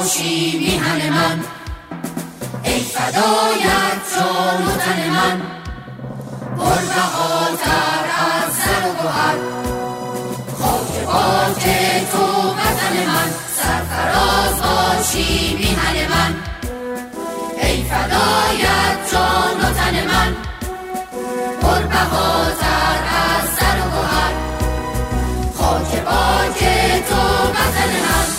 باشی میهن من، ای فدایت جان و تن من، پربهاتر از زر و گوهر، خاک پاک تو وطن من، سرفراز باشی میهن من، ای فدایت جان و تن من، پربهاتر از زر و گوهر، خاک پاک تو وطن من.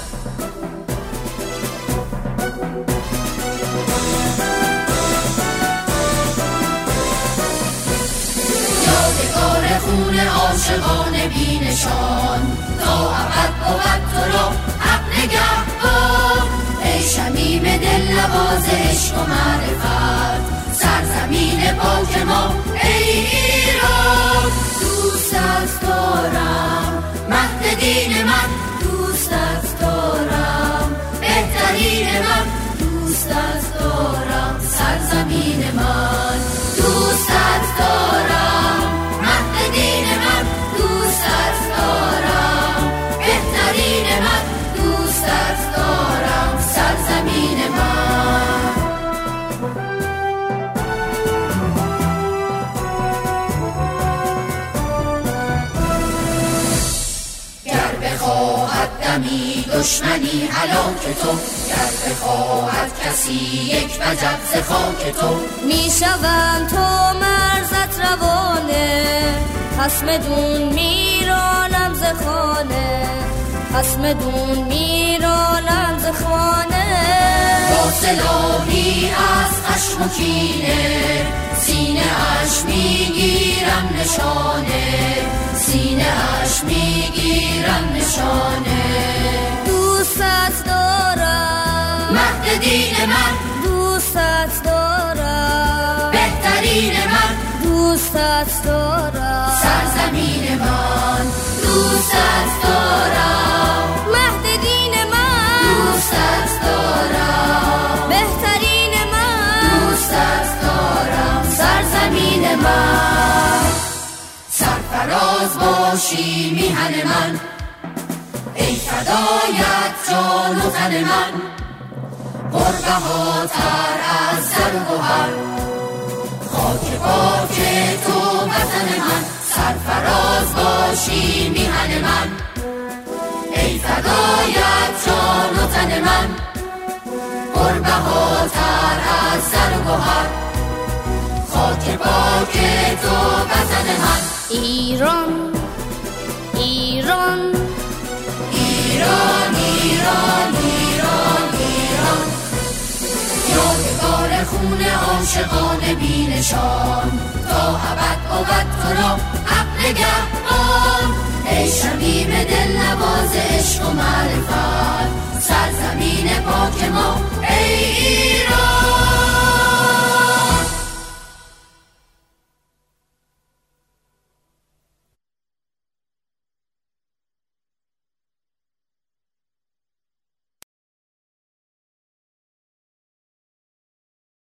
یادگار خون عاشقان بی نشان، تا ابد بود تو را حق نگهبان، ای شمیم دل نواز عشق و معرفت، سرزمین پاک ما ای ایران. دوستت دارم مهد دین من، دوستت دارم بهترین من، دوستت دارم سرزمین من، دوستت دارم مهد دین من، دوستت دارم بهترین من، دوستت دارم سرزمین من. گر بخواهد دمی دشمنی هلاک تو، گر بخواهد کسی یک وجب ز خاک تو، میشوم تو مرزت روانه، خصم دون میرانم ز خانه، خصم دون میرانم ز خانه. با سلاحی از خشم و کینه، سینه اش میگیرم نشانه، سینه اش میگیرم نشانه. دوستت دارم مهد دین من، دوستت دارم بهترین من، دوستت دارم سرزمین من، دوستت دارم مهد دین من، دوستت دارم بهترین من، دوستت دارم سرزمین من. سرفراز باشی میهن من، ای فدایت جان و تن من، پربهاتر از زر و گوهر، خاک پاک تو وطن من، سرفراز باشی میهن من، ای فدایت جان و تن من، پربهاتر از زر و گوهر، خاک پاک تو وطن من. ایران ایران ایران ایران ایران ایران، یادگار خون عاشقان بی نشان، تا ابد بود تو را حق نگهبان، ای شمیم دل نواز عشق و معرفت، سرزمین پاک ما ای ایران.